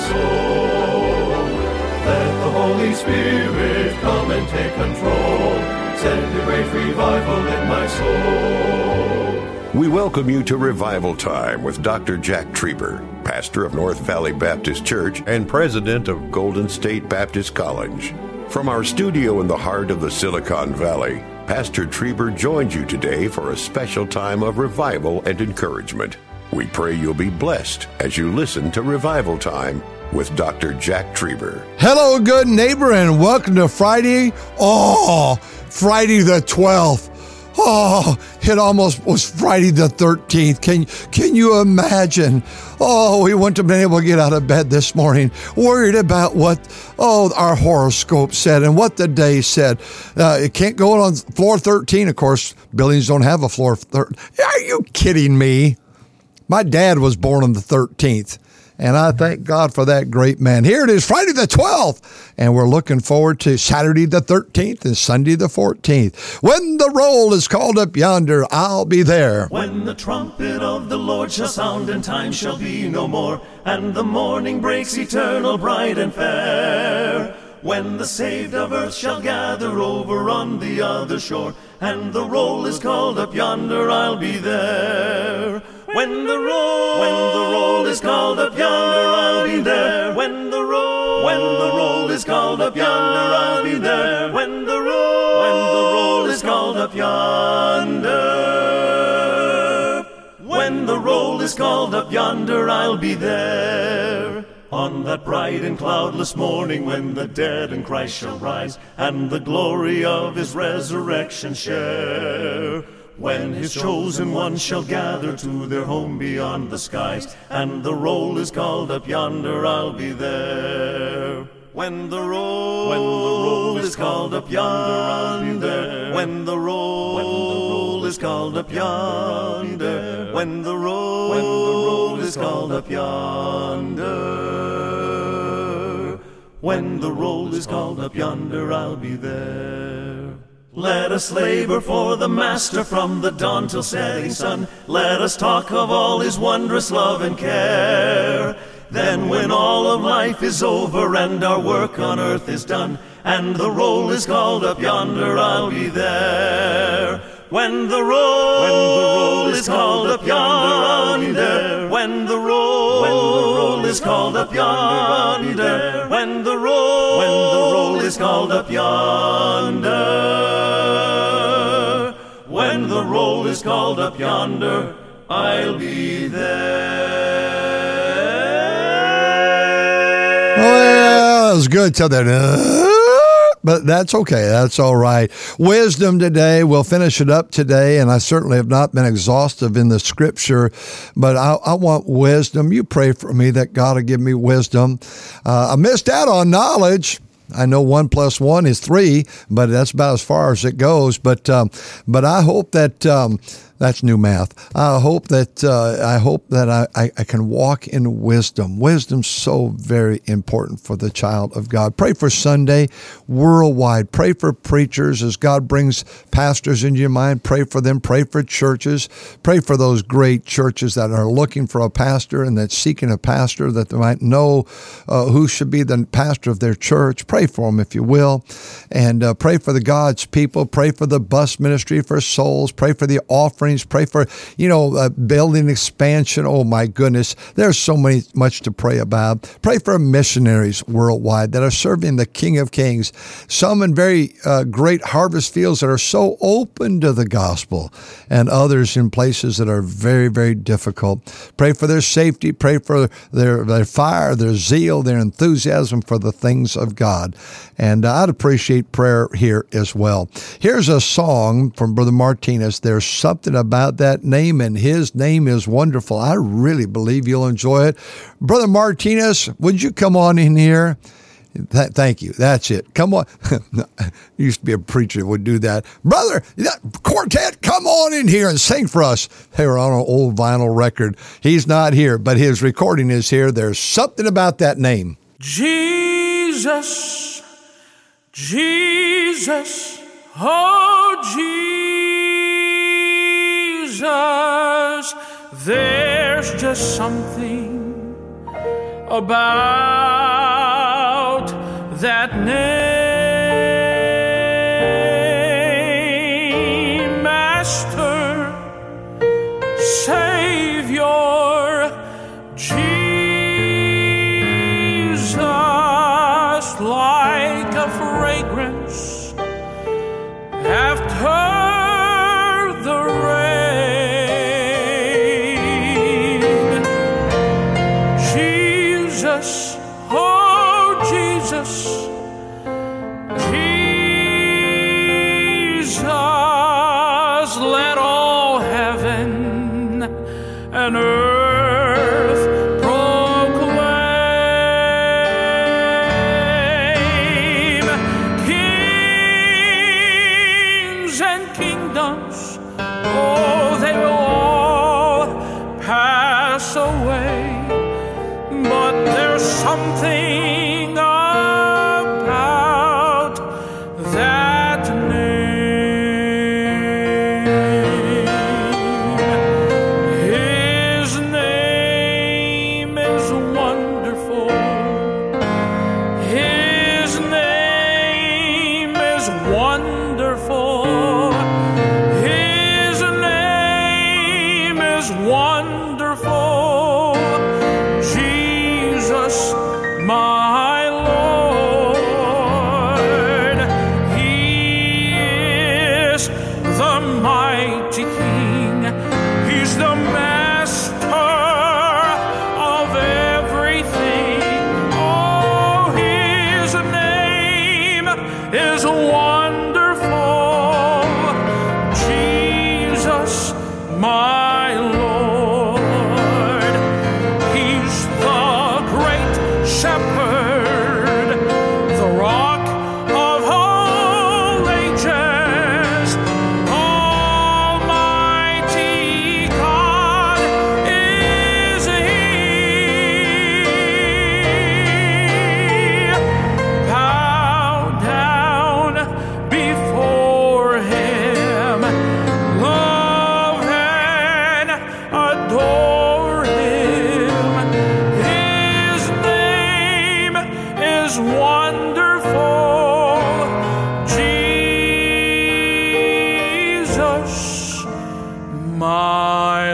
soul. Let the Holy Spirit come and take control. Send a great revival in my soul. We welcome you to Revival Time with Dr. Jack Trieber, pastor of North Valley Baptist Church and president of Golden State Baptist College. From our studio in the heart of the Silicon Valley, Pastor Trieber joins you today for a special time of revival and encouragement. We pray you'll be blessed as you listen to Revival Time with Dr. Jack Trieber. Hello, good neighbor, and welcome to Friday. Friday the 12th. It almost was Friday the 13th. Can you imagine? We wouldn't have been able to get out of bed this morning, worried about what our horoscope said and what the day said. It can't go on floor 13. Of course, buildings don't have a floor 13. Are you kidding me? My dad was born on the 13th. And I thank God for that great man. Here it is, Friday the 12th, and we're looking forward to Saturday the 13th and Sunday the 14th. When the roll is called up yonder, I'll be there. When the trumpet of the Lord shall sound and time shall be no more, and the morning breaks eternal, bright and fair. When the saved of earth shall gather over on the other shore, and the roll is called up yonder, I'll be there. When the roll is called up yonder, I'll be there. When the roll is called up yonder, I'll be there. When the roll is called up yonder. When the roll is called up yonder, I'll be there. On that bright and cloudless morning when the dead in Christ shall rise, and the glory of his resurrection share. When his chosen ones shall gather to their home beyond the skies, and the roll is called up yonder, I'll be there. When the roll is called up yonder, I'll be there. When the roll is called up yonder. When the roll is called up yonder. When the roll is called up yonder, I'll be there. Let us labor for the Master from the dawn till setting sun. Let us talk of all his wondrous love and care. Then when all of life is over and our work on earth is done, and the roll is called up yonder, I'll be there. When the roll is called up yonder, I'll be there. When the roll is called up yonder. When the roll is called up yonder. When the roll is called up yonder, I'll be there. Well, it was good till then. But that's okay. That's all right. Wisdom today. We'll finish it up today. And I certainly have not been exhaustive in the scripture, but I want wisdom. You pray for me that God will give me wisdom. I missed out on knowledge. I know 1 + 1 is 3, but that's about as far as it goes. But I hope that that's new math. I hope that I can walk in wisdom. Wisdom's so very important for the child of God. Pray for Sunday worldwide. Pray for preachers as God brings pastors into your mind. Pray for them. Pray for churches. Pray for those great churches that are looking for a pastor and that's seeking a pastor, that they might know who should be the pastor of their church. Pray for them if you will. And pray for the God's people. Pray for the bus ministry for souls. Pray for the offerings. Pray for, building expansion. Oh my goodness. There's so much to pray about. Pray for missionaries worldwide that are serving the King of Kings. Some in very great harvest fields that are so open to the gospel, and others in places that are very, very difficult. Pray for their safety. Pray for their fire, their zeal, their enthusiasm for the things of God. And I'd appreciate prayer here as well. Here's a song from Brother Martinez. There's something about that name, and his name is wonderful. I really believe you'll enjoy it. Brother Martinez, would you come on in here? Thank you. That's it. Come on. Used to be a preacher that would do that. Brother, quartet, come on in here and sing for us. They were on an old vinyl record. He's not here, but his recording is here. There's something about that name. Jesus, Jesus, oh Jesus, there's just something about that name, Master, Savior, Jesus, like a fragrance after the rain. Jesus, oh Jesus, Jesus, let all heaven and earth proclaim. Kings and kingdoms, oh, they will all pass away, but there's something about that name. His name is wonderful. His name is wonderful. His name is wonderful. Jesus, my Lord. He is the mighty King. He's the master of everything. Oh, his name is wonderful. Jesus, my Lord. He's the great shepherd, the rock of all ages. Almighty God is He. Bow down before Him, love and adore Him. His name is wonderful. Jesus, my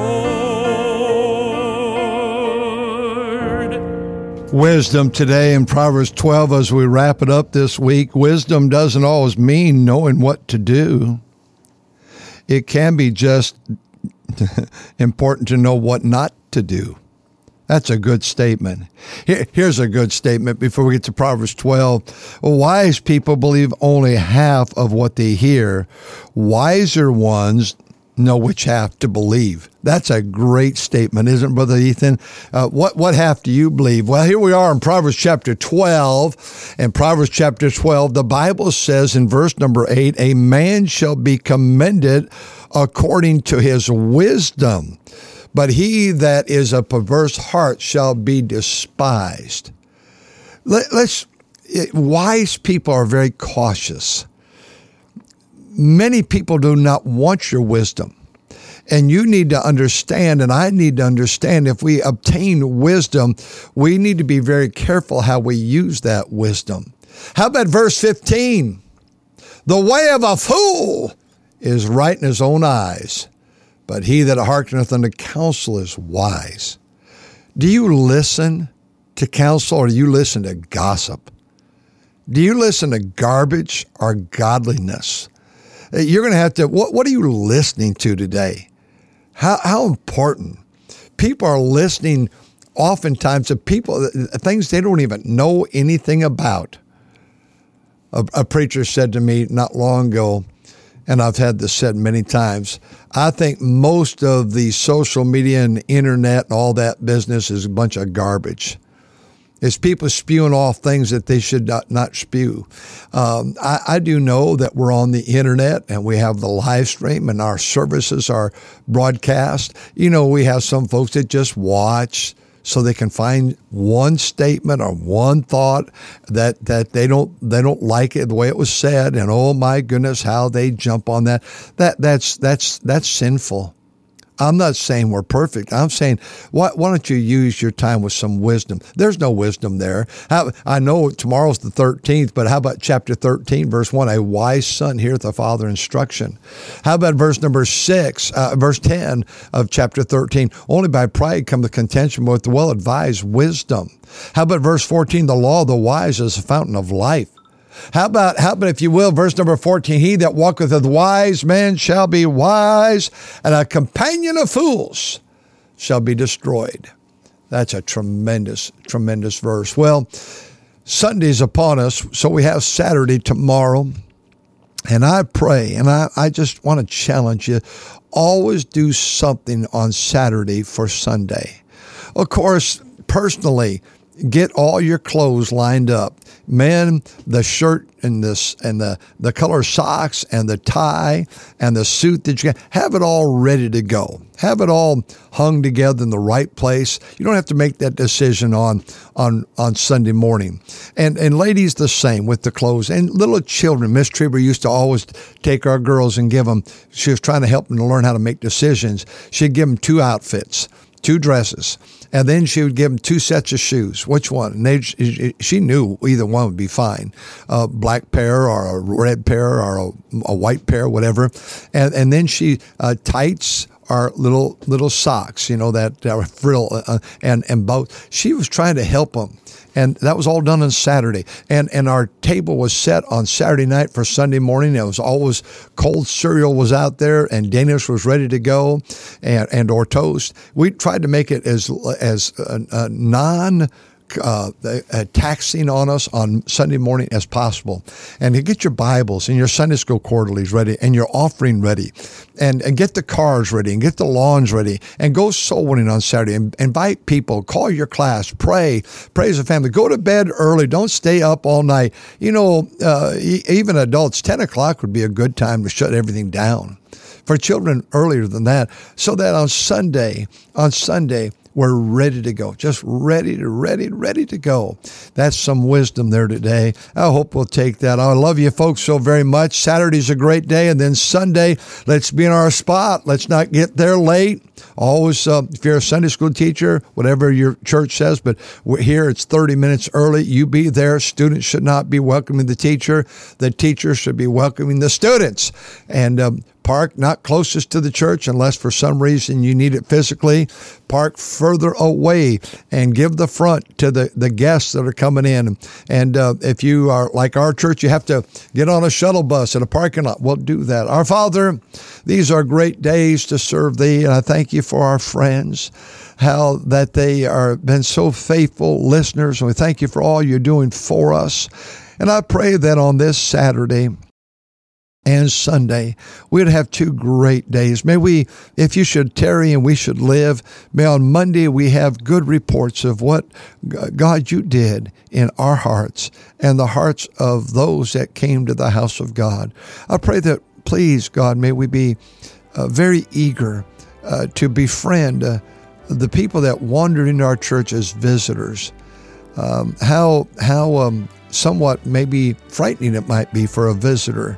Lord. Wisdom today in Proverbs 12 as we wrap it up this week. Wisdom doesn't always mean knowing what to do. It can be just important to know what not to do. That's a good statement. Here's a good statement before we get to Proverbs 12. Wise people believe only half of what they hear. Wiser ones know which half to believe. That's a great statement, isn't it, Brother Ethan? What half do you believe? Well, here we are in Proverbs chapter 12. In Proverbs chapter 12, the Bible says in verse number 8, a man shall be commended according to his wisdom, but he that is a perverse heart shall be despised. Wise people are very cautious. Many people do not want your wisdom. And you need to understand, and I need to understand, if we obtain wisdom, we need to be very careful how we use that wisdom. How about verse 15? The way of a fool is right in his own eyes, but he that hearkeneth unto counsel is wise. Do you listen to counsel, or do you listen to gossip? Do you listen to garbage or godliness? You're going to have to, what are you listening to today? How important. People are listening oftentimes to things they don't even know anything about. A preacher said to me not long ago, and I've had this said many times, I think most of the social media and internet and all that business is a bunch of garbage. It's people spewing off things that they should not spew. I do know that we're on the internet and we have the live stream and our services are broadcast. You know, we have some folks that just watch so they can find one statement or one thought that they don't like it the way it was said, and oh my goodness, how they jump on that. That's sinful. I'm not saying we're perfect. I'm saying, why don't you use your time with some wisdom? There's no wisdom there. I know tomorrow's the 13th, but how about chapter 13, verse 1? A wise son heareth the father instruction. How about verse number 6, verse 10 of chapter 13? Only by pride come the contention, but with well-advised wisdom. How about verse 14? The law of the wise is a fountain of life. How about, if you will, verse number 14, he that walketh with wise men shall be wise, and a companion of fools shall be destroyed. That's a tremendous, tremendous verse. Well, Sunday's upon us, so we have Saturday tomorrow. And I pray, and I just want to challenge you, always do something on Saturday for Sunday. Of course, personally, get all your clothes lined up. Men, the shirt and the color socks and the tie and the suit that you get, have it all ready to go. Have it all hung together in the right place. You don't have to make that decision on Sunday morning. And ladies, the same with the clothes. And little children, Miss Trieber used to always take our girls and give them, she was trying to help them to learn how to make decisions. She'd give them 2 outfits, 2 dresses. And then she would give them 2 sets of shoes. Which one? And she knew either one would be fine. A black pair or a red pair or a white pair, whatever. And then she, tights or little socks, that frill and both. She was trying to help them. And that was all done on Saturday. And our table was set on Saturday night for Sunday morning. It was always cold cereal was out there, and Danish was ready to go, and or toast. We tried to make it as non taxing on us on Sunday morning as possible. And to get your Bibles and your Sunday school quarterlies ready and your offering ready and get the cars ready and get the lawns ready and go soul winning on Saturday and invite people, call your class, pray as a family, go to bed early, don't stay up all night. Even adults, 10 o'clock would be a good time to shut everything down. For children, earlier than that, so that on Sunday, we're ready to go, just ready to go. That's some wisdom there today. I hope we'll take that. I love you folks so very much. Saturday's a great day, and then Sunday, let's be in our spot. Let's not get there late. Always, if you're a Sunday school teacher, whatever your church says, but we're here, it's 30 minutes early. You be there. Students should not be welcoming the teacher. The teacher should be welcoming the students. And park not closest to the church unless for some reason you need it physically. Park further away and give the front to the guests that are coming in. And if you are like our church, you have to get on a shuttle bus at a parking lot. Well, do that. Our Father, these are great days to serve Thee, and I thank You for our friends, how that they are been so faithful listeners, and we thank You for all You're doing for us. And I pray that on this Saturday and Sunday, we'd have 2 great days. May we, if You should tarry and we should live, may on Monday we have good reports of what, God, You did in our hearts and the hearts of those that came to the house of God. I pray that, please, God, may we be very eager to befriend the people that wandered into our church as visitors. How somewhat maybe frightening it might be for a visitor.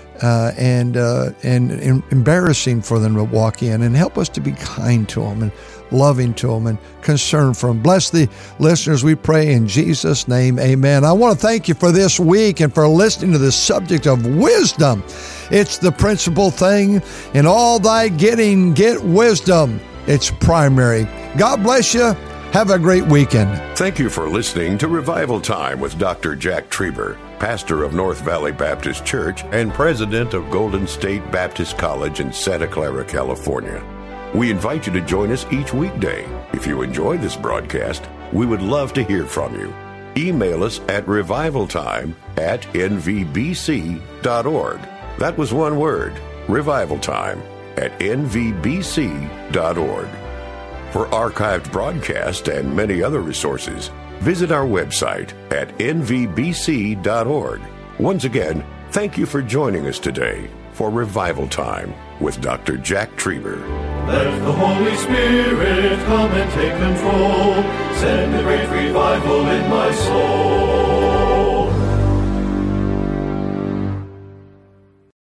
And embarrassing for them to walk in, and help us to be kind to them and loving to them and concerned for them. Bless the listeners, we pray in Jesus' name, amen. I want to thank you for this week and for listening to the subject of wisdom. It's the principal thing. In all thy getting, get wisdom. It's primary. God bless you. Have a great weekend. Thank you for listening to Revival Time with Dr. Jack Trieber, pastor of North Valley Baptist Church and president of Golden State Baptist College in Santa Clara, California. We invite you to join us each weekday. If you enjoy this broadcast, we would love to hear from you. Email us at revivaltime@nvbc.org. That was one word, revivaltime@nvbc.org. For archived broadcasts and many other resources, visit our website at nvbc.org. Once again, thank you for joining us today for Revival Time with Dr. Jack Trieber. Let the Holy Spirit come and take control. Send a great revival in my soul.